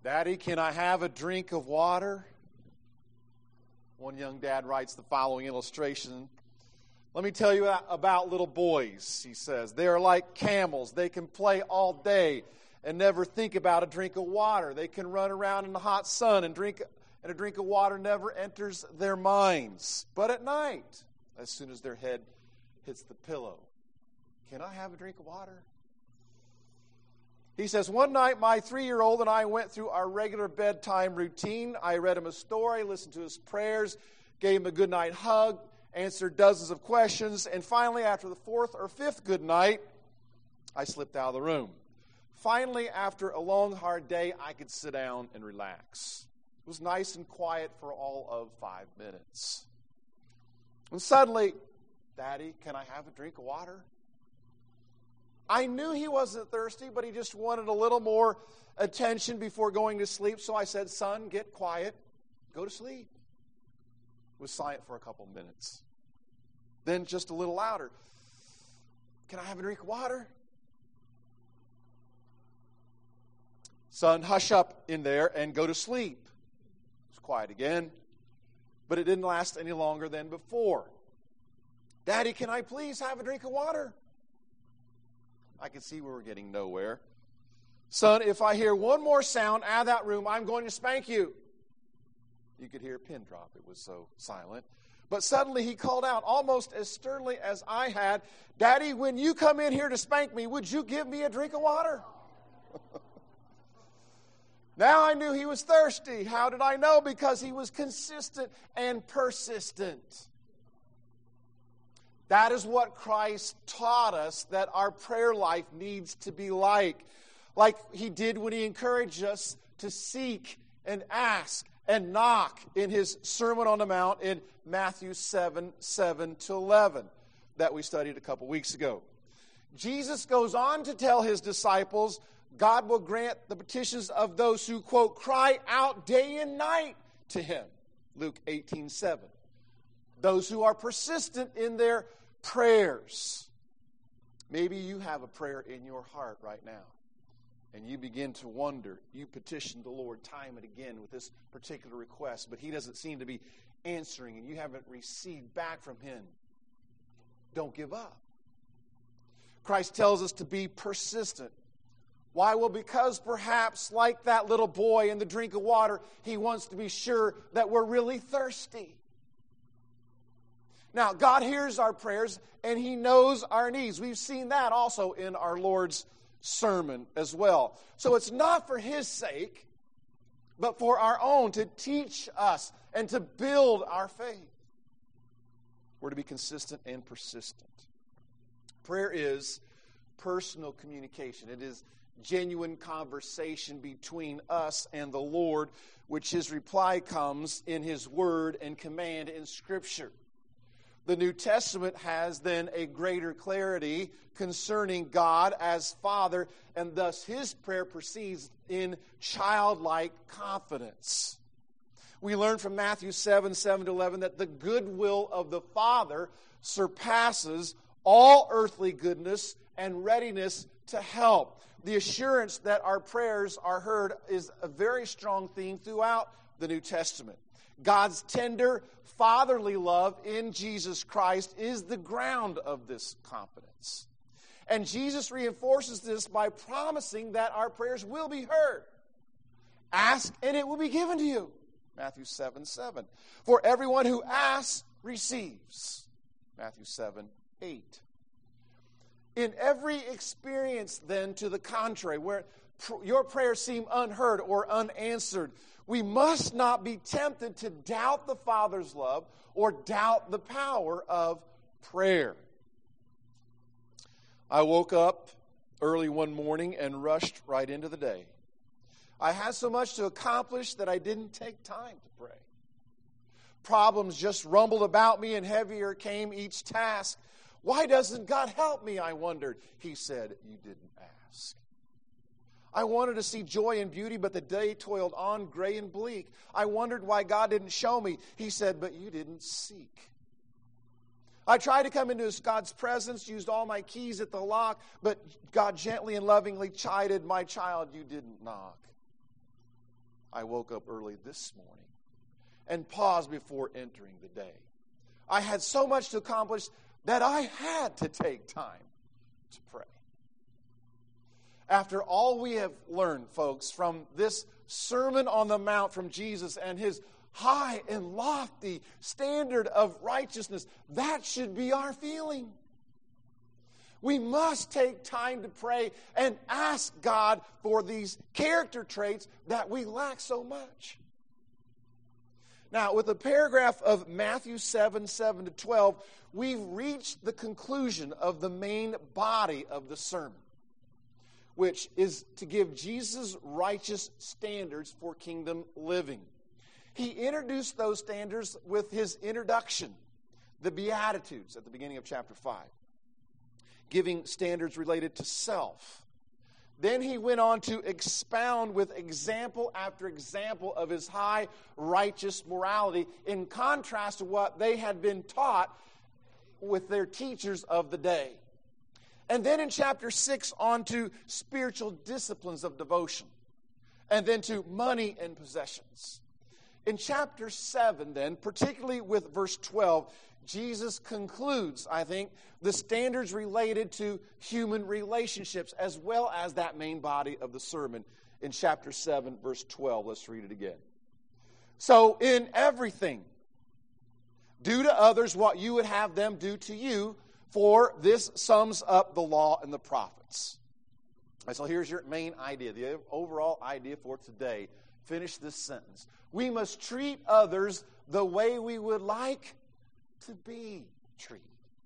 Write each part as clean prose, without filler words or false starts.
Daddy, can I have a drink of water? One young dad writes the following illustration. Let me tell you about little boys, he says. They are like camels. They can play all day and never think about a drink of water. They can run around in the hot sun and a drink of water never enters their minds. But at night, as soon as their head hits the pillow, can I have a drink of water? He says, one night my 3-year-old and I went through our regular bedtime routine. I read him a story, listened to his prayers, gave him a good night hug, answered dozens of questions, and finally, after the 4th or 5th good night, I slipped out of the room. Finally, after a long, hard day, I could sit down and relax. It was nice and quiet for all of 5 minutes. And suddenly, Daddy, can I have a drink of water? I knew he wasn't thirsty, but he just wanted a little more attention before going to sleep. So I said, son, get quiet. Go to sleep. It was silent for a couple minutes. Then just a little louder. Can I have a drink of water? Son, hush up in there and go to sleep. It was quiet again, but it didn't last any longer than before. Daddy, can I please have a drink of water? I could see we were getting nowhere. Son, if I hear one more sound out of that room, I'm going to spank you. You could hear a pin drop. It was so silent. But suddenly he called out, almost as sternly as I had, Daddy, when you come in here to spank me, would you give me a drink of water? Now I knew he was thirsty. How did I know? Because he was consistent and persistent. That is what Christ taught us that our prayer life needs to be like he did when he encouraged us to seek and ask and knock in his Sermon on the Mount in Matthew 7:7-11 that we studied a couple weeks ago. Jesus goes on to tell his disciples, God will grant the petitions of those who, quote, cry out day and night to him. Luke 18:7. Those who are persistent in their prayers. Maybe you have a prayer in your heart right now, and you begin to wonder. You petition the Lord time and again with this particular request, but he doesn't seem to be answering, and you haven't received back from him. Don't give up. Christ tells us to be persistent. Why? Well, because perhaps like that little boy in the drink of water, he wants to be sure that we're really thirsty. Now, God hears our prayers, and he knows our needs. We've seen that also in our Lord's sermon as well. So it's not for his sake, but for our own, to teach us and to build our faith. We're to be consistent and persistent. Prayer is personal communication. It is genuine conversation between us and the Lord, which his reply comes in his word and command in Scripture. The New Testament has then a greater clarity concerning God as Father, and thus his prayer proceeds in childlike confidence. We learn from Matthew 7:7-11 that the goodwill of the Father surpasses all earthly goodness and readiness to help. The assurance that our prayers are heard is a very strong theme throughout the New Testament. God's tender, fatherly love in Jesus Christ is the ground of this confidence. And Jesus reinforces this by promising that our prayers will be heard. Ask and it will be given to you. Matthew 7:7. For everyone who asks receives. Matthew 7:8. In every experience, then, to the contrary, where your prayers seem unheard or unanswered, we must not be tempted to doubt the Father's love or doubt the power of prayer. I woke up early one morning and rushed right into the day. I had so much to accomplish that I didn't take time to pray. Problems just rumbled about me, and heavier came each task. Why doesn't God help me, I wondered. He said, you didn't ask. I wanted to see joy and beauty, but the day toiled on, gray and bleak. I wondered why God didn't show me. He said, but you didn't seek. I tried to come into God's presence, used all my keys at the lock, but God gently and lovingly chided, my child, you didn't knock. I woke up early this morning and paused before entering the day. I had so much to accomplish that I had to take time to pray. After all we have learned, folks, from this Sermon on the Mount from Jesus and his high and lofty standard of righteousness, that should be our feeling. We must take time to pray and ask God for these character traits that we lack so much. Now, with the paragraph of Matthew 7:7-12, we've reached the conclusion of the main body of the sermon, which is to give Jesus righteous standards for kingdom living. He introduced those standards with his introduction, the Beatitudes, at the beginning of chapter 5, giving standards related to self. Then he went on to expound with example after example of his high righteous morality in contrast to what they had been taught with their teachers of the day. And then in chapter 6, on to spiritual disciplines of devotion. And then to money and possessions. In chapter 7, then, particularly with verse 12, Jesus concludes, I think, the standards related to human relationships as well as that main body of the sermon in chapter 7, verse 12. Let's read it again. So, in everything, do to others what you would have them do to you, for this sums up the law and the prophets. And so here's your main idea, the overall idea for today. Finish this sentence. We must treat others the way we would like to be treated.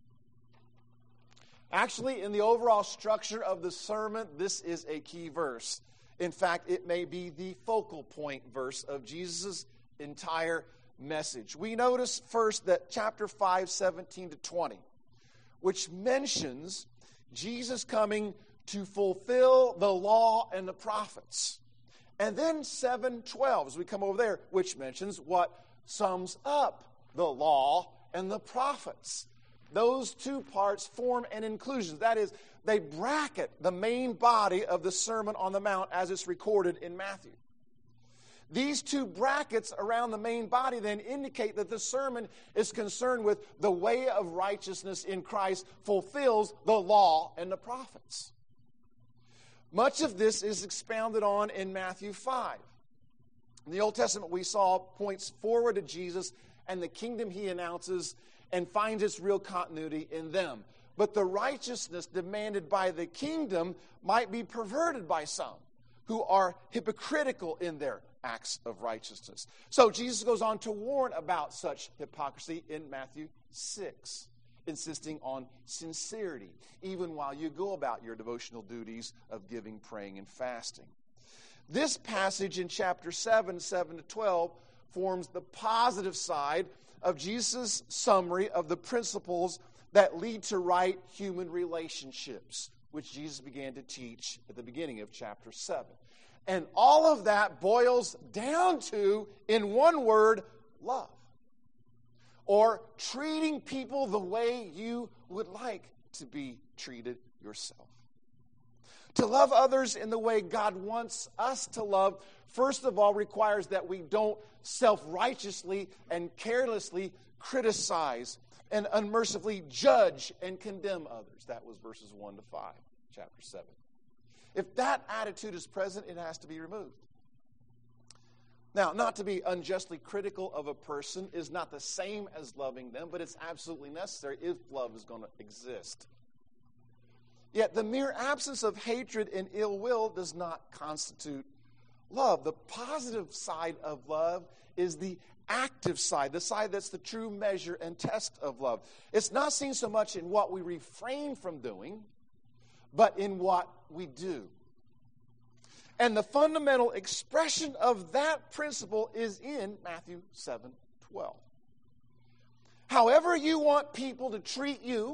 Actually, in the overall structure of the sermon, this is a key verse. In fact, it may be the focal point verse of Jesus' entire message. We notice first that chapter 5, 17-20, which mentions Jesus coming to fulfill the law and the prophets. And then 7:12, as we come over there, which mentions what sums up the law and the prophets. Those two parts form an inclusion. That is, they bracket the main body of the Sermon on the Mount as it's recorded in Matthew. These two brackets around the main body then indicate that the sermon is concerned with the way of righteousness in Christ fulfills the law and the prophets. Much of this is expounded on in Matthew 5. In the Old Testament, we saw points forward to Jesus and the kingdom he announces and finds its real continuity in them. But the righteousness demanded by the kingdom might be perverted by some who are hypocritical in their acts of righteousness. So Jesus goes on to warn about such hypocrisy in Matthew 6, insisting on sincerity, even while you go about your devotional duties of giving, praying, and fasting. This passage in chapter 7, 7-12, forms the positive side of Jesus' summary of the principles that lead to right human relationships, which Jesus began to teach at the beginning of chapter 7. And all of that boils down to, in one word, love. Or treating people the way you would like to be treated yourself. To love others in the way God wants us to love, first of all, requires that we don't self-righteously and carelessly criticize and unmercifully judge and condemn others. That was verses 1-5, chapter 7. If that attitude is present, it has to be removed. Now, not to be unjustly critical of a person is not the same as loving them, but it's absolutely necessary if love is going to exist. Yet the mere absence of hatred and ill will does not constitute love. The positive side of love is the active side, the side that's the true measure and test of love. It's not seen so much in what we refrain from doing, but in what we do. And the fundamental expression of that principle is in Matthew 7:12. However you want people to treat you,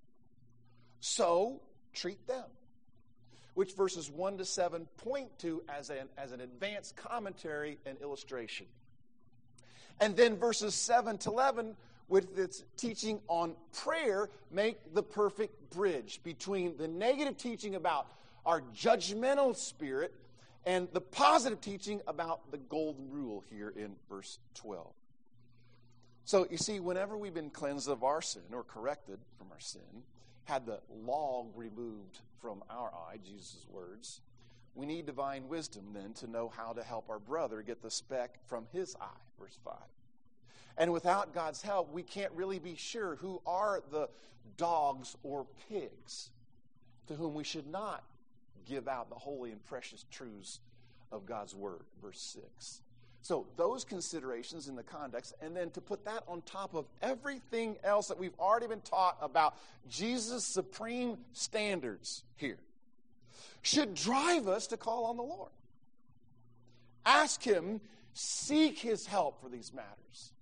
so treat them. Which verses 1-7 point to as an advanced commentary and illustration. And then verses 7-11, with its teaching on prayer, make the perfect bridge between the negative teaching about our judgmental spirit and the positive teaching about the golden rule here in verse 12. So you see, whenever we've been cleansed of our sin or corrected from our sin, had the log removed from our eye, Jesus' words, we need divine wisdom then to know how to help our brother get the speck from his eye, verse 5. And without God's help, we can't really be sure who are the dogs or pigs to whom we should not give out the holy and precious truths of God's word, verse 6. So those considerations in the context, and then to put that on top of everything else that we've already been taught about Jesus' supreme standards here, should drive us to call on the Lord. Ask him, seek his help for these matters.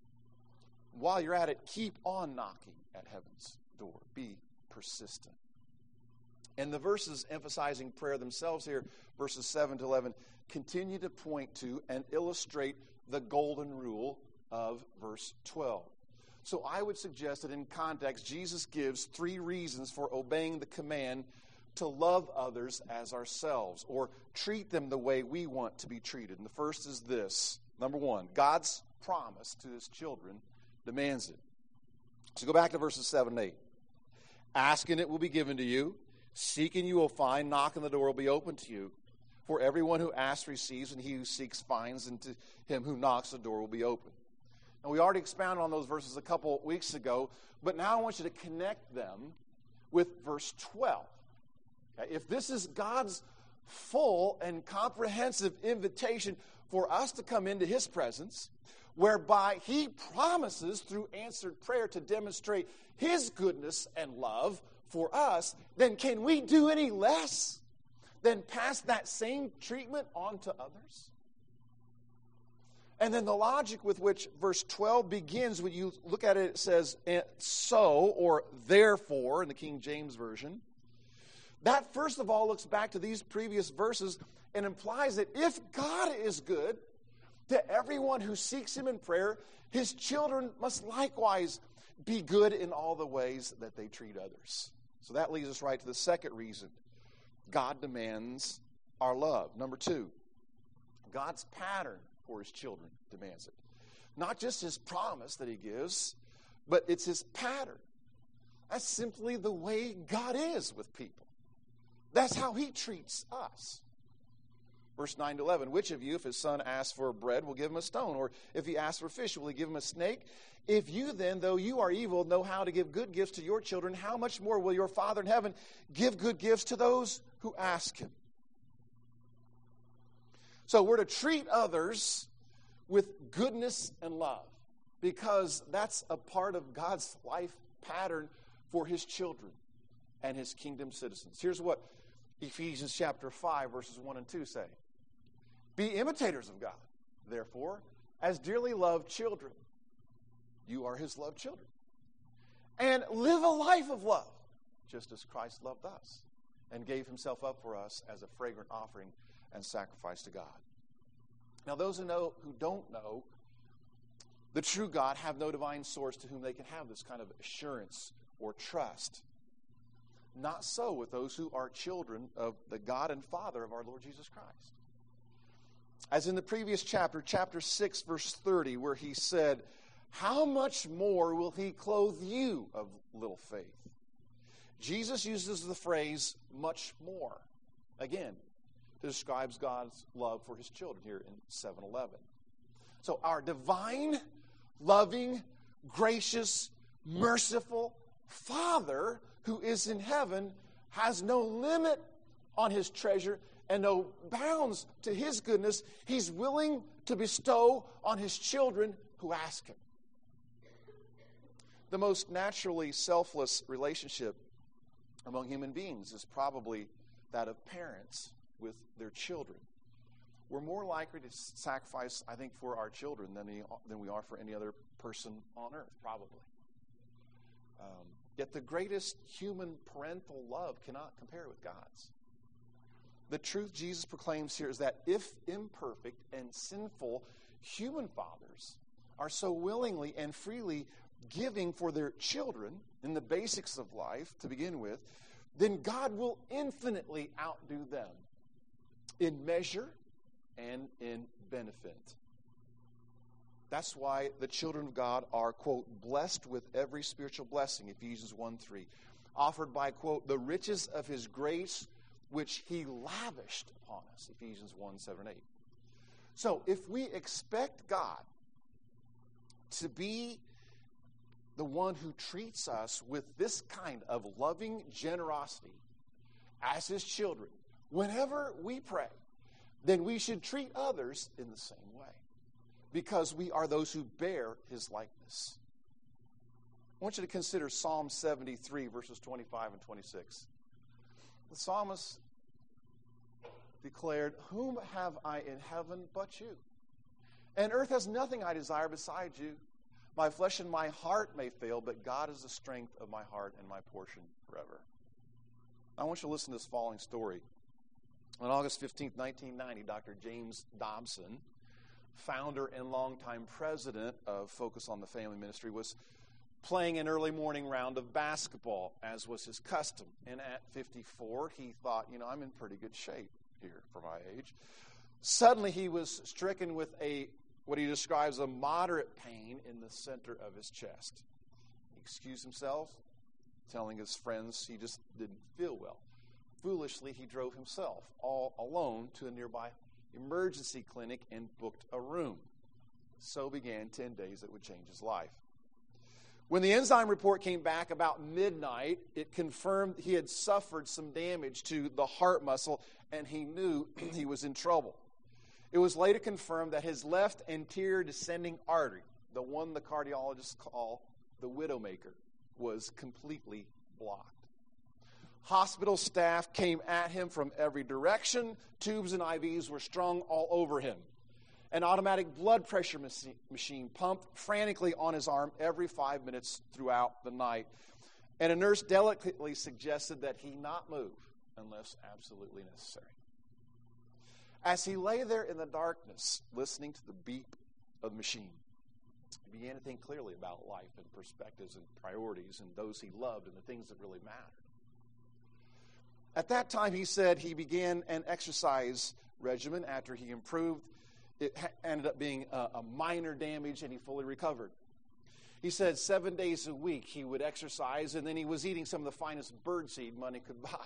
While you're at it, keep on knocking at heaven's door. Be persistent. And the verses emphasizing prayer themselves here, verses 7 to 11, continue to point to and illustrate the golden rule of verse 12. So I would suggest that in context, Jesus gives 3 reasons for obeying the command to love others as ourselves, or treat them the way we want to be treated. And the first is this. Number 1, God's promise to his children demands it. So go back to verses 7 and 8. Ask and it will be given to you. Seek and you will find. Knock and the door will be open to you. For everyone who asks receives, and he who seeks finds, and to him who knocks the door will be open. And we already expounded on those verses a couple weeks ago, but now I want you to connect them with verse 12. Okay? If this is God's full and comprehensive invitation for us to come into his presence, whereby he promises through answered prayer to demonstrate his goodness and love for us, then can we do any less than pass that same treatment on to others? And then the logic with which verse 12 begins, when you look at it, it says, so, or therefore, in the King James Version. That, first of all, looks back to these previous verses and implies that if God is good to everyone who seeks him in prayer, his children must likewise be good in all the ways that they treat others. So that leads us right to the second reason. God demands our love. Number 2, God's pattern for his children demands it. Not just his promise that he gives, but it's his pattern. That's simply the way God is with people. That's how he treats us. Verse 9 to 11, which of you, if his son asks for bread, will give him a stone? Or if he asks for fish, will he give him a snake? If you then, though you are evil, know how to give good gifts to your children, how much more will your Father in heaven give good gifts to those who ask him? So we're to treat others with goodness and love, because that's a part of God's life pattern for his children and his kingdom citizens. Here's what Ephesians chapter 5, verses 1 and 2 say. Be imitators of God, therefore, as dearly loved children. You are his loved children. And live a life of love, just as Christ loved us and gave himself up for us as a fragrant offering and sacrifice to God. Now, those who don't know the true God have no divine source to whom they can have this kind of assurance or trust. Not so with those who are children of the God and Father of our Lord Jesus Christ. As in the previous chapter, chapter 6, verse 30, where he said, how much more will he clothe you of little faith? Jesus uses the phrase, much more, again, to describe God's love for his children here in 7:11. So our divine, loving, gracious, merciful Father who is in heaven has no limit on his treasure and no bounds to his goodness. He's willing to bestow on his children who ask him. The most naturally selfless relationship among human beings is probably that of parents with their children. We're more likely to sacrifice, I think, for our children than we are for any other person on earth, probably. Yet the greatest human parental love cannot compare with God's. The truth Jesus proclaims here is that if imperfect and sinful human fathers are so willingly and freely giving for their children in the basics of life to begin with, then God will infinitely outdo them in measure and in benefit. That's why the children of God are, quote, blessed with every spiritual blessing, Ephesians 1:3, offered by, quote, the riches of his grace, which he lavished upon us, Ephesians 1:7-8. So if we expect God to be the one who treats us with this kind of loving generosity as his children, whenever we pray, then we should treat others in the same way, because we are those who bear his likeness. I want you to consider Psalm 73, verses 25 and 26. The psalmist declared, "Whom have I in heaven but you? And earth has nothing I desire beside you. My flesh and my heart may fail, but God is the strength of my heart and my portion forever." I want you to listen to this following story. On August 15th, 1990, Dr. James Dobson, founder and longtime president of Focus on the Family Ministry, was playing an early morning round of basketball, as was his custom. And at 54, he thought, I'm in pretty good shape here for my age. Suddenly, he was stricken with what he describes a moderate pain in the center of his chest. He excused himself, telling his friends he just didn't feel well. Foolishly, he drove himself all alone to a nearby emergency clinic and booked a room. So began 10 days that would change his life. When the enzyme report came back about midnight, it confirmed he had suffered some damage to the heart muscle, and he knew he was in trouble. It was later confirmed that his left anterior descending artery, the one the cardiologists call the widowmaker, was completely blocked. Hospital staff came at him from every direction. Tubes and IVs were strung all over him. An automatic blood pressure machine pumped frantically on his arm every 5 minutes throughout the night. And a nurse delicately suggested that he not move unless absolutely necessary. As he lay there in the darkness, listening to the beep of the machine, he began to think clearly about life and perspectives and priorities and those he loved and the things that really mattered. At that time, he said he began an exercise regimen after he improved. It ended up being a minor damage, and he fully recovered. He said 7 days a week he would exercise, and then he was eating some of the finest birdseed money could buy.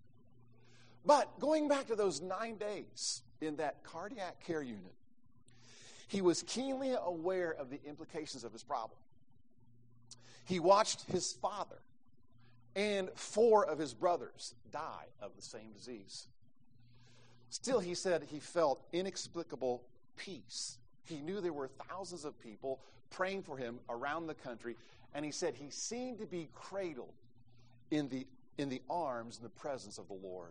But going back to those 9 days in that cardiac care unit, he was keenly aware of the implications of his problem. He watched his father and 4 of his brothers die of the same disease. Still, he said he felt inexplicable peace. He knew there were thousands of people praying for him around the country, and he said he seemed to be cradled in the arms and the presence of the Lord.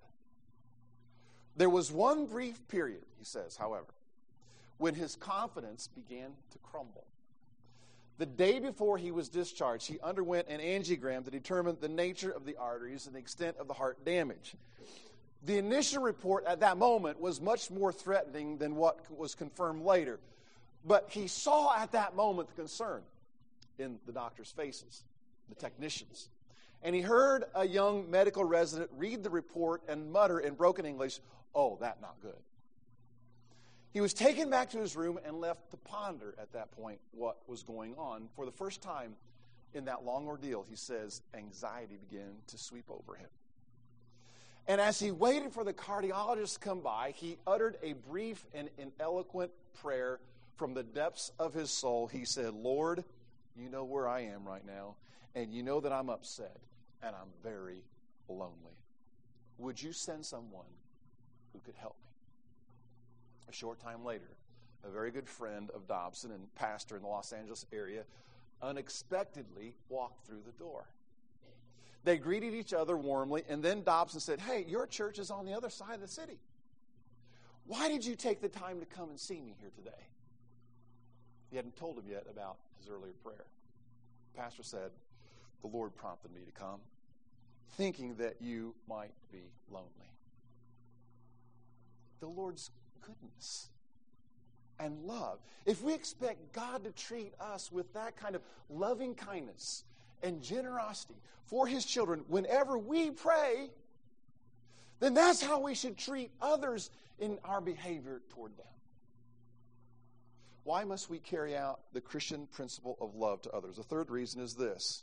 There was one brief period, he says, however, when his confidence began to crumble. The day before he was discharged, he underwent an angiogram to determine the nature of the arteries and the extent of the heart damage. The initial report at that moment was much more threatening than what was confirmed later. But he saw at that moment the concern in the doctors' faces, the technicians. And he heard a young medical resident read the report and mutter in broken English, "Oh, that not good." He was taken back to his room and left to ponder at that point what was going on. For the first time in that long ordeal, he says, anxiety began to sweep over him. And as he waited for the cardiologist to come by, he uttered a brief and eloquent prayer from the depths of his soul. He said, "Lord, you know where I am right now, and you know that I'm upset, and I'm very lonely. Would you send someone who could help me?" A short time later, a very good friend of Dobson and pastor in the Los Angeles area unexpectedly walked through the door. They greeted each other warmly, and then Dobson said, "Hey, your church is on the other side of the city. Why did you take the time to come and see me here today?" He hadn't told him yet about his earlier prayer. The pastor said, "The Lord prompted me to come, thinking that you might be lonely." The Lord's goodness and love. If we expect God to treat us with that kind of loving kindness and generosity for his children whenever we pray, then that's how we should treat others in our behavior toward them. Why must we carry out the Christian principle of love to others? The third reason is this: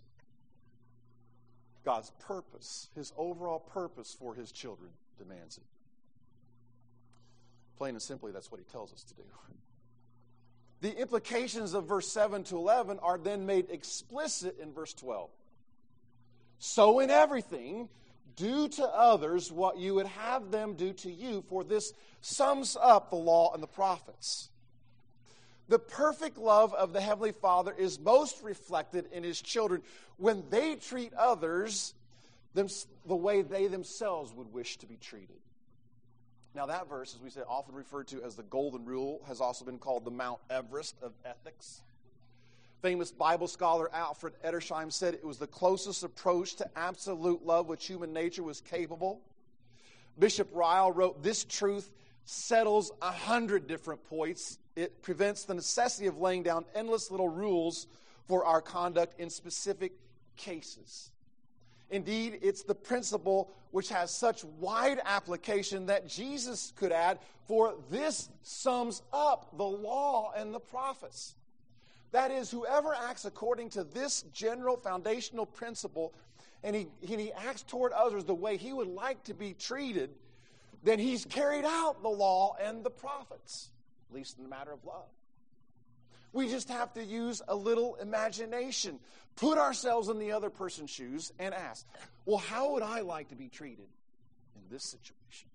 God's purpose, his overall purpose for his children demands it. Plain and simply, that's what he tells us to do. The implications of verse 7 to 11 are then made explicit in verse 12. So in everything, do to others what you would have them do to you, for this sums up the law and the prophets. The perfect love of the Heavenly Father is most reflected in his children when they treat others the way they themselves would wish to be treated. Now that verse, as we said, often referred to as the Golden Rule, has also been called the Mount Everest of ethics. Famous Bible scholar Alfred Edersheim said it was the closest approach to absolute love which human nature was capable. Bishop Ryle wrote, "This truth settles 100 different points. It prevents the necessity of laying down endless little rules for our conduct in specific cases. Indeed, it's the principle which has such wide application that Jesus could add, for this sums up the law and the prophets." That is, whoever acts according to this general foundational principle, and he acts toward others the way he would like to be treated, then he's carried out the law and the prophets, at least in the matter of love. We just have to use a little imagination, put ourselves in the other person's shoes, and ask, well, how would I like to be treated in this situation?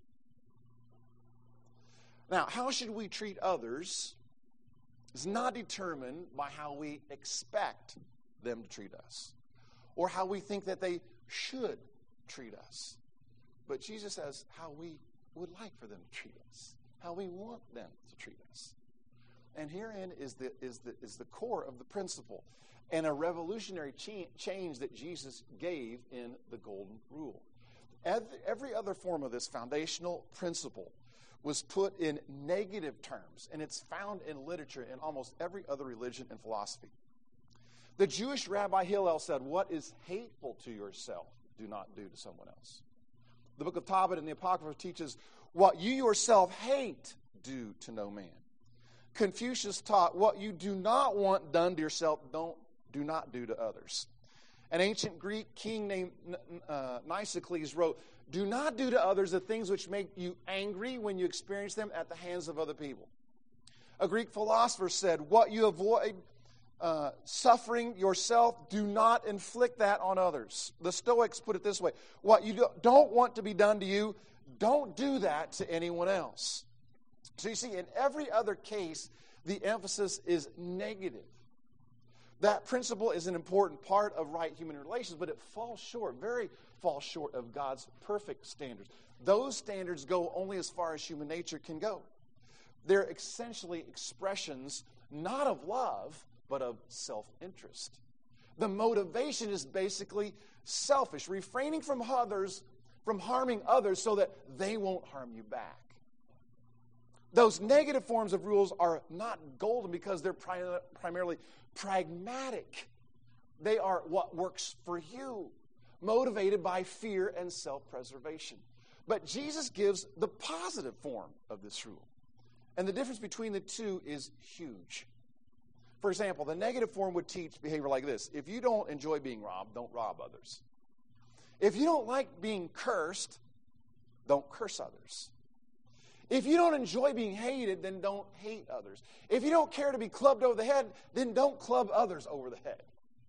Now, how should we treat others is not determined by how we expect them to treat us or how we think that they should treat us. But Jesus says how we would like for them to treat us, how we want them to treat us. And herein is the core of the principle and a revolutionary change that Jesus gave in the Golden Rule. Every other form of this foundational principle was put in negative terms, and it's found in literature in almost every other religion and philosophy. The Jewish Rabbi Hillel said, "What is hateful to yourself, do not do to someone else." The book of Tobit and the Apocrypha teaches, "What you yourself hate, do to no man." Confucius taught, "What you do not want done to yourself, do not do to others." An ancient Greek king named Nicocles wrote, "Do not do to others the things which make you angry when you experience them at the hands of other people." A Greek philosopher said, "What you avoid suffering yourself, do not inflict that on others." The Stoics put it this way: what you don't want to be done to you, don't do that to anyone else. So you see, in every other case, the emphasis is negative. That principle is an important part of right human relations, but it falls short, very falls short of God's perfect standards. Those standards go only as far as human nature can go. They're essentially expressions not of love, but of self-interest. The motivation is basically selfish, refraining from harming others so that they won't harm you back. Those negative forms of rules are not golden because they're primarily pragmatic. They are what works for you, motivated by fear and self-preservation. But Jesus gives the positive form of this rule. And the difference between the two is huge. For example, the negative form would teach behavior like this: if you don't enjoy being robbed, don't rob others. If you don't like being cursed, don't curse others. If you don't enjoy being hated, then don't hate others. If you don't care to be clubbed over the head, then don't club others over the head.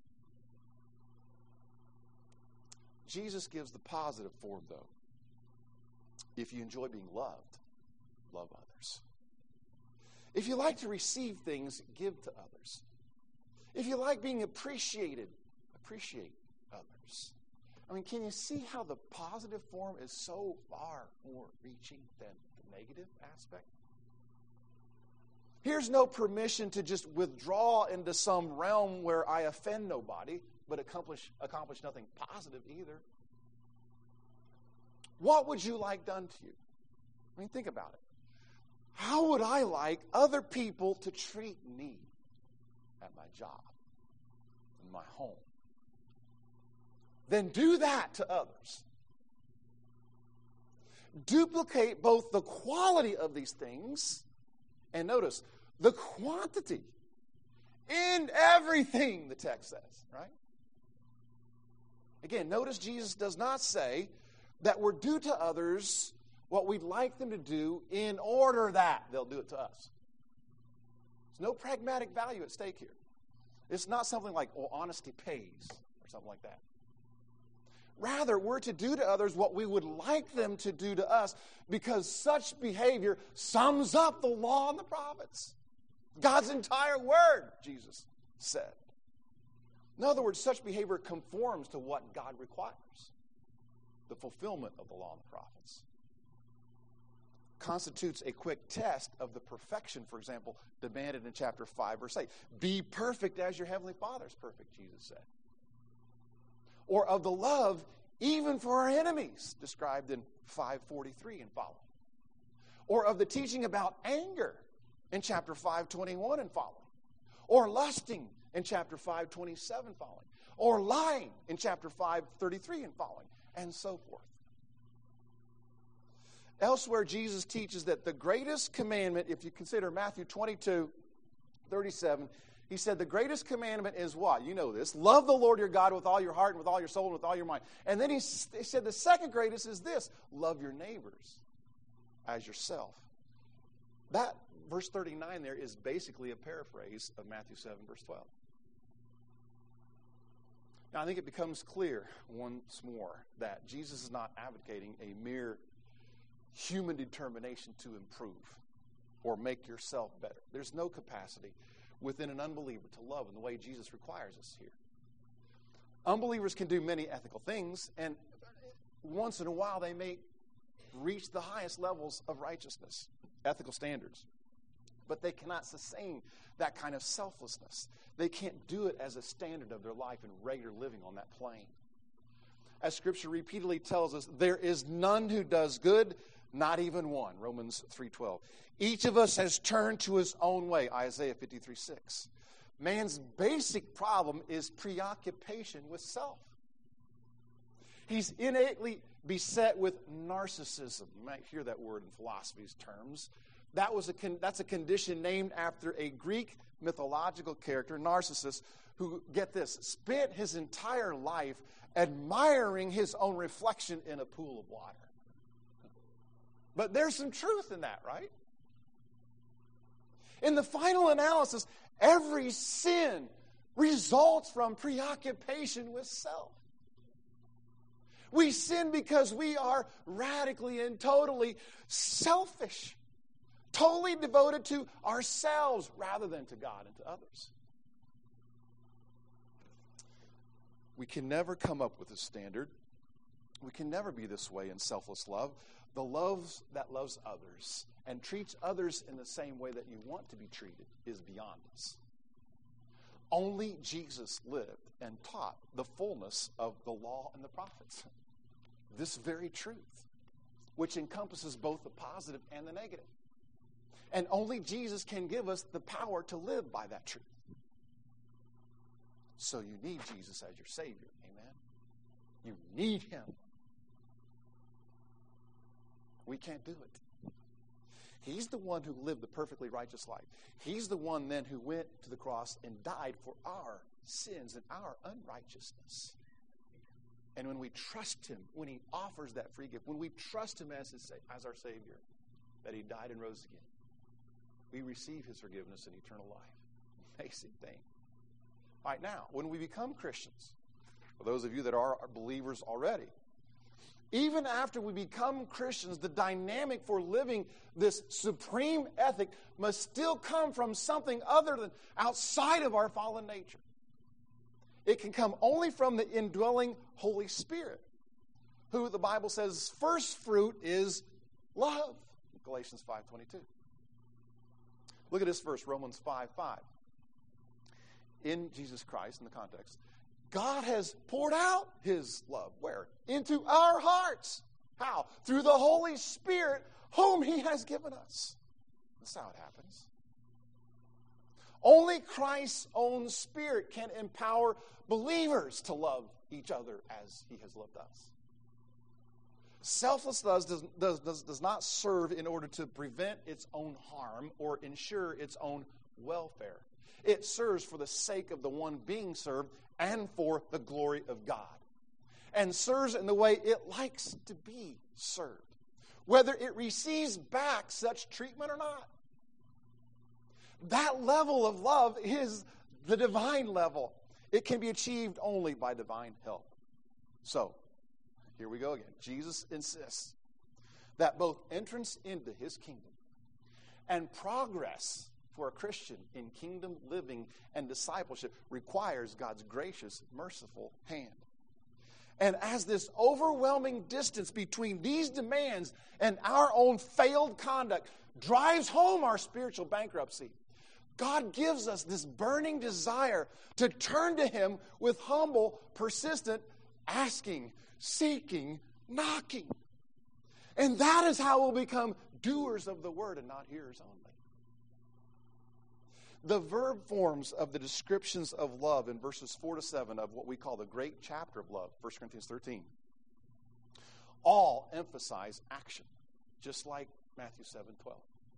Jesus gives the positive form, though. If you enjoy being loved, love others. If you like to receive things, give to others. If you like being appreciated, appreciate others. I mean, can you see how the positive form is so far more reaching than the negative aspect? Here's no permission to just withdraw into some realm where I offend nobody, but accomplish nothing positive either. What would you like done to you? I mean, think about it. How would I like other people to treat me at my job, in my home? Then do that to others. duplicate both the quality of these things and, notice, the quantity in everything, the text says, right? Again, notice Jesus does not say that we're due to others what we'd like them to do in order that they'll do it to us. There's no pragmatic value at stake here. It's not something like, well, honesty pays, or something like that. Rather, we're to do to others what we would like them to do to us, because such behavior sums up the law and the prophets. God's entire word, Jesus said. In other words, such behavior conforms to what God requires, the fulfillment of the law and the prophets. Constitutes a quick test of the perfection, for example, demanded in chapter 5, verse 8. Be perfect as your heavenly Father is perfect, Jesus said. Or of the love even for our enemies, described in 5:43 and following. Or of the teaching about anger in chapter 5:21 and following. Or lusting in chapter 5:27 following. Or lying in chapter 5:33 and following, and so forth. Elsewhere, Jesus teaches that the greatest commandment, if you consider Matthew 22:37, he said the greatest commandment is what? You know this. Love the Lord your God with all your heart and with all your soul and with all your mind. And then he said the second greatest is this. Love your neighbors as yourself. That verse 39 there is basically a paraphrase of Matthew 7, verse 12. Now, I think it becomes clear once more that Jesus is not advocating a mere human determination to improve or make yourself better. There's no capacity within an unbeliever to love in the way Jesus requires us here. Unbelievers can do many ethical things, and once in a while they may reach the highest levels of righteousness, ethical standards. But they cannot sustain that kind of selflessness. They can't do it as a standard of their life and regular living on that plane. As Scripture repeatedly tells us, there is none who does good, not even one, Romans 3:12. Each of us has turned to his own way, Isaiah 53:6. Man's basic problem is preoccupation with self. He's innately beset with narcissism. You might hear that word in philosophy's terms. That's a condition named after a Greek mythological character, Narcissus, who, get this, spent his entire life admiring his own reflection in a pool of water. But there's some truth in that, right? In the final analysis, every sin results from preoccupation with self. We sin because we are radically and totally selfish, totally devoted to ourselves rather than to God and to others. We can never come up with a standard. We can never be this way in selfless love. The love that loves others and treats others in the same way that you want to be treated is beyond us. Only Jesus lived and taught the fullness of the law and the prophets. This very truth, which encompasses both the positive and the negative. And only Jesus can give us the power to live by that truth. So you need Jesus as your Savior. Amen? You need Him. We can't do it. He's the one who lived the perfectly righteous life. He's the one then who went to the cross and died for our sins and our unrighteousness. And when we trust Him, when He offers that free gift, when we trust Him as our Savior, that He died and rose again, we receive His forgiveness and eternal life. Amazing thing. All right, now, when we become Christians, for those of you that are believers already, even after we become Christians, the dynamic for living this supreme ethic must still come from something other than outside of our fallen nature. It can come only from the indwelling Holy Spirit, who the Bible says first fruit is love. Galatians 5:22. Look at this verse, Romans 5:5. In Jesus Christ, in the context, God has poured out His love. Where? Into our hearts. How? Through the Holy Spirit, whom He has given us. That's how it happens. Only Christ's own Spirit can empower believers to love each other as He has loved us. Selfless love does not serve in order to prevent its own harm or ensure its own welfare. It serves for the sake of the one being served and for the glory of God. And serves in the way it likes to be served, whether it receives back such treatment or not. That level of love is the divine level. It can be achieved only by divine help. So, here we go again. Jesus insists that both entrance into his kingdom and progress for a Christian in kingdom living and discipleship requires God's gracious, merciful hand. And as this overwhelming distance between these demands and our own failed conduct drives home our spiritual bankruptcy, God gives us this burning desire to turn to him with humble, persistent asking, seeking, knocking. And that is how we'll become doers of the word and not hearers only. The verb forms of the descriptions of love in verses 4 to 7 of what we call the great chapter of love, 1 Corinthians 13, all emphasize action, just like Matthew 7:12.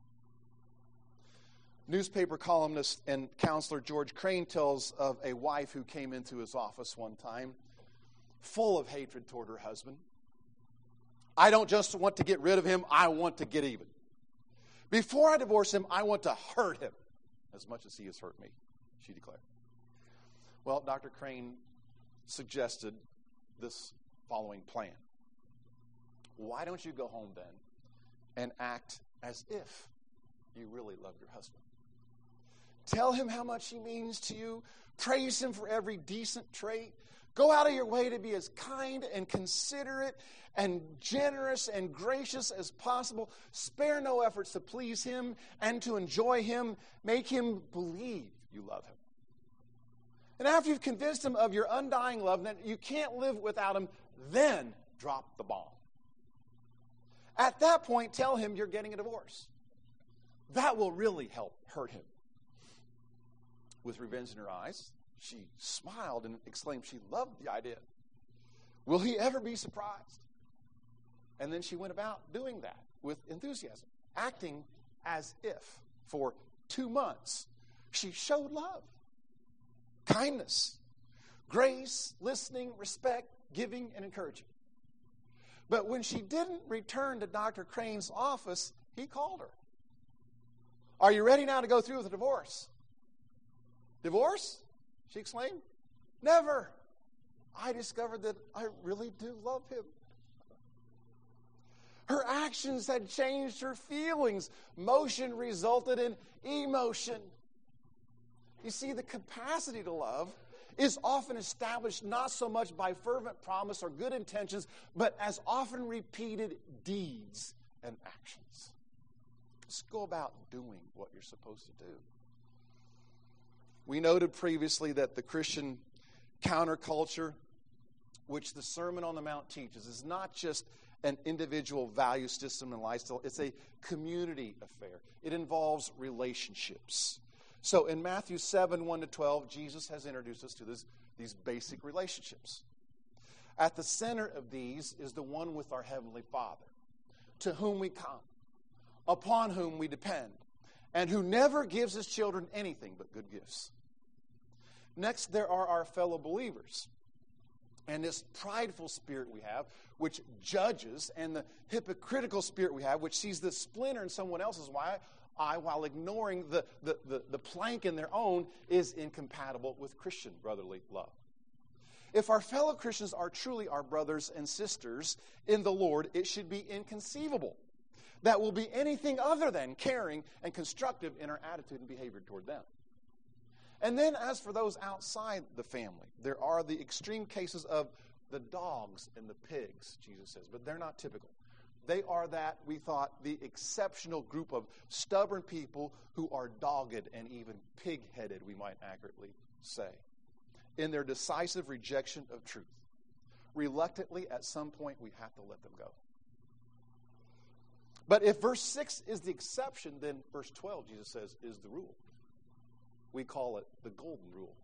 Newspaper columnist and counselor George Crane tells of a wife who came into his office one time full of hatred toward her husband. I don't just want to get rid of him, I want to get even. Before I divorce him, I want to hurt him as much as he has hurt me, she declared. Well, Dr. Crane suggested this following plan. Why don't you go home then and act as if you really love your husband? Tell him how much he means to you. Praise him for every decent trait. Go out of your way to be as kind and considerate and generous and gracious as possible. Spare no efforts to please him and to enjoy him. Make him believe you love him. And after you've convinced him of your undying love, that you can't live without him, then drop the bomb. At that point, tell him you're getting a divorce. That will really help hurt him. With revenge in her eyes, she smiled and exclaimed she loved the idea. Will he ever be surprised? And then she went about doing that with enthusiasm, acting as if for 2 months she showed love, kindness, grace, listening, respect, giving, and encouraging. But when she didn't return to Dr. Crane's office, he called her. Are you ready now to go through with the divorce? Divorce? She exclaimed. Never. I discovered that I really do love him. Her actions had changed her feelings. Motion resulted in emotion. You see, the capacity to love is often established not so much by fervent promise or good intentions, but as often repeated deeds and actions. Just go about doing what you're supposed to do. We noted previously that the Christian counterculture, which the Sermon on the Mount teaches, is not just an individual value system and lifestyle. It's a community affair. It involves relationships. So in Matthew 7, 1 to 12, Jesus has introduced us to these basic relationships. At the center of these is the one with our Heavenly Father, to whom we come, upon whom we depend, and who never gives his children anything but good gifts. Next, there are our fellow believers, and this prideful spirit we have, which judges, and the hypocritical spirit we have, which sees the splinter in someone else's eye while ignoring the plank in their own, is incompatible with Christian brotherly love. If our fellow Christians are truly our brothers and sisters in the Lord, it should be inconceivable that will be anything other than caring and constructive in our attitude and behavior toward them. And then as for those outside the family, there are the extreme cases of the dogs and the pigs, Jesus says, but they're not typical. They are that, we thought, the exceptional group of stubborn people who are dogged and even pig-headed, we might accurately say, in their decisive rejection of truth. Reluctantly, at some point, we have to let them go. But if verse 6 is the exception, then verse 12, Jesus says, is the rule. We call it the golden rule.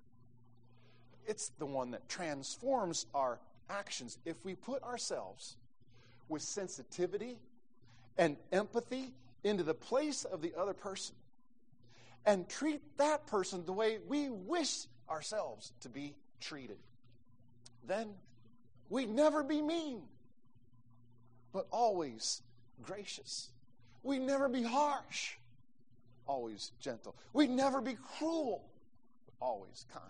It's the one that transforms our actions if we put ourselves with sensitivity and empathy into the place of the other person and treat that person the way we wish ourselves to be treated, then we'd never be mean, but always gracious. We'd never be harsh, always gentle. We'd never be cruel, but always kind.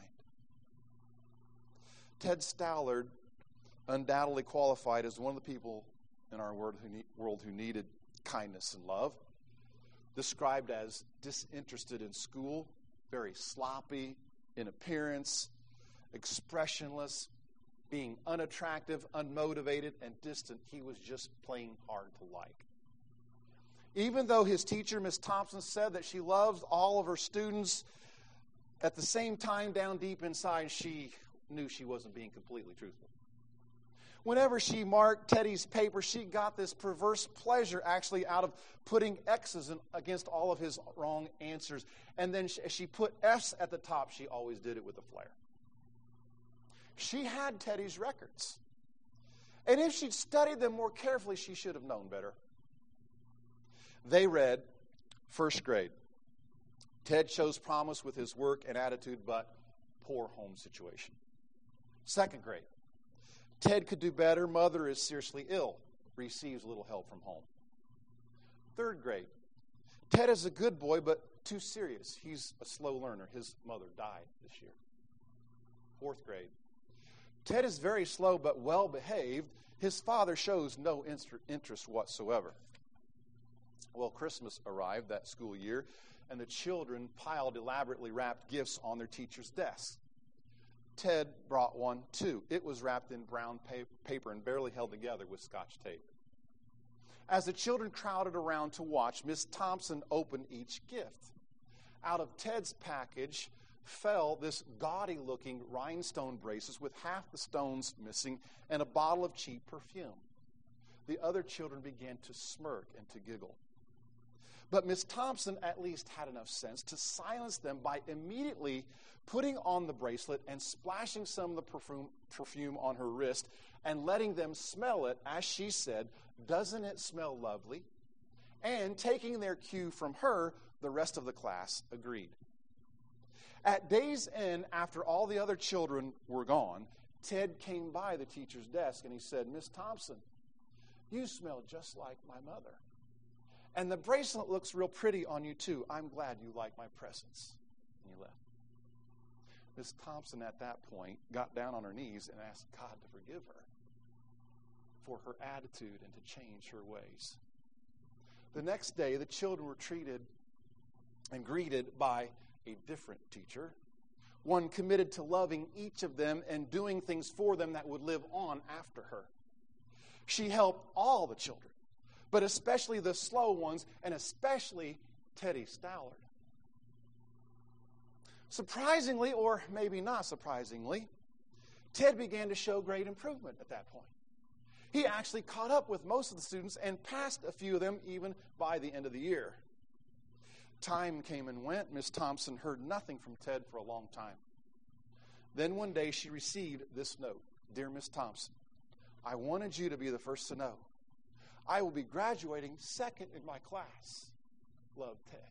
Ted Stallard undoubtedly qualified as one of the people in our world who needed kindness and love. Described as disinterested in school, very sloppy in appearance, expressionless, being unattractive, unmotivated, and distant. He was just plain hard to like. Even though his teacher, Miss Thompson, said that she loves all of her students, at the same time, down deep inside, she knew she wasn't being completely truthful. Whenever she marked Teddy's paper, she got this perverse pleasure actually out of putting X's against all of his wrong answers. And then she put F's at the top. She always did it with a flair. She had Teddy's records. And if she'd studied them more carefully, she should have known better. They read, first grade. Ted shows promise with his work and attitude, but poor home situation. Second grade. Ted could do better. Mother is seriously ill. Receives little help from home. Third grade. Ted is a good boy, but too serious. He's a slow learner. His mother died this year. Fourth grade. Ted is very slow, but well behaved. His father shows no interest whatsoever. Well, Christmas arrived that school year, and the children piled elaborately wrapped gifts on their teacher's desk. Ted brought one, too. It was wrapped in brown paper and barely held together with Scotch tape. As the children crowded around to watch, Miss Thompson opened each gift. Out of Ted's package fell this gaudy-looking rhinestone bracelet with half the stones missing and a bottle of cheap perfume. The other children began to smirk and to giggle. But Miss Thompson at least had enough sense to silence them by immediately putting on the bracelet and splashing some of the perfume on her wrist and letting them smell it, as she said, "Doesn't it smell lovely?" And taking their cue from her, the rest of the class agreed. At day's end, after all the other children were gone, Ted came by the teacher's desk and he said, "Miss Thompson, you smell just like my mother. And the bracelet looks real pretty on you, too. I'm glad you like my presents." And he left. Miss Thompson, at that point, got down on her knees and asked God to forgive her for her attitude and to change her ways. The next day, the children were treated and greeted by a different teacher, one committed to loving each of them and doing things for them that would live on after her. She helped all the children, but especially the slow ones, and especially Teddy Stallard. Surprisingly, or maybe not surprisingly, Ted began to show great improvement at that point. He actually caught up with most of the students and passed a few of them even by the end of the year. Time came and went. Miss Thompson heard nothing from Ted for a long time. Then one day she received this note. "Dear Miss Thompson, I wanted you to be the first to know. I will be graduating second in my class. Love, Ted."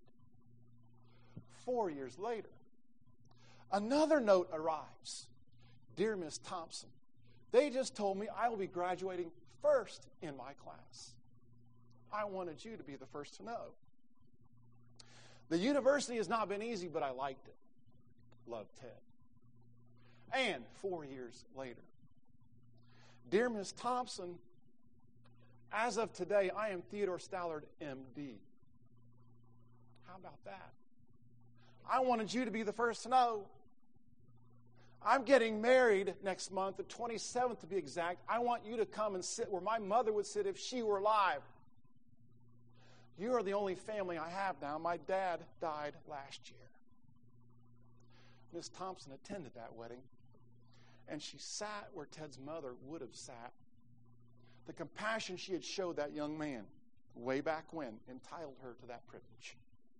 4 years later, another note arrives. "Dear Miss Thompson, they just told me I will be graduating first in my class. I wanted you to be the first to know. The university has not been easy, but I liked it. Love, Ted." And 4 years later, "Dear Miss Thompson, as of today, I am Theodore Stallard, M.D. How about that? I wanted you to be the first to know. I'm getting married next month, the 27th to be exact. I want you to come and sit where my mother would sit if she were alive. You are the only family I have now. My dad died last year." Miss Thompson attended that wedding, and she sat where Ted's mother would have sat. The compassion she had showed that young man way back when entitled her to that privilege.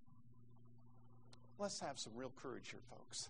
Let's have some real courage here, folks,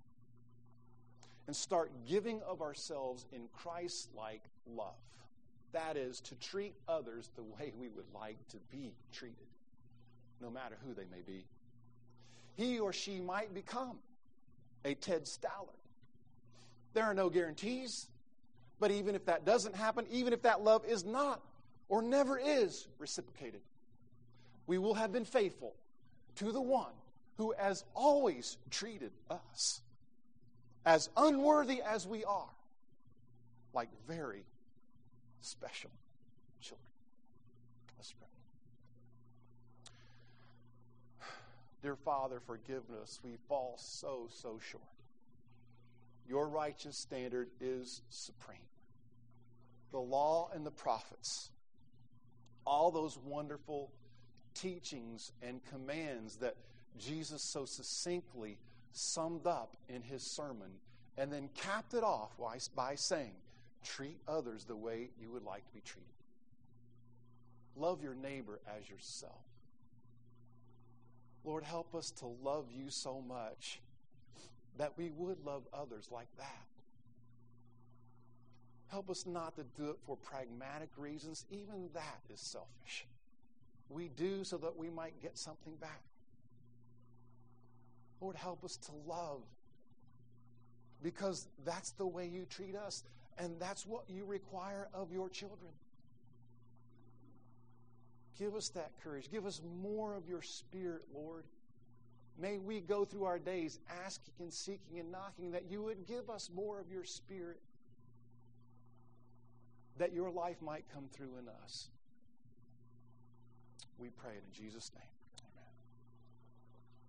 and start giving of ourselves in Christ-like love. That is, to treat others the way we would like to be treated, no matter who they may be. He or she might become a Ted Stallard. There are no guarantees, but even if that doesn't happen, even if that love is not or never is reciprocated, we will have been faithful to the one who has always treated us, as unworthy as we are, like very special children. Let's pray. Dear Father, forgive us. We fall so short. Your righteous standard is supreme. The law and the prophets, all those wonderful teachings and commands that Jesus so succinctly summed up in his sermon and then capped it off by saying, treat others the way you would like to be treated. Love your neighbor as yourself. Lord, help us to love you so much that we would love others like that. Help us not to do it for pragmatic reasons. Even that is selfish. We do so that we might get something back. Lord, help us to love because that's the way you treat us, and that's what you require of your children. Give us that courage. Give us more of your Spirit, Lord. May we go through our days asking and seeking and knocking that you would give us more of your Spirit, that your life might come through in us. We pray it in Jesus' name.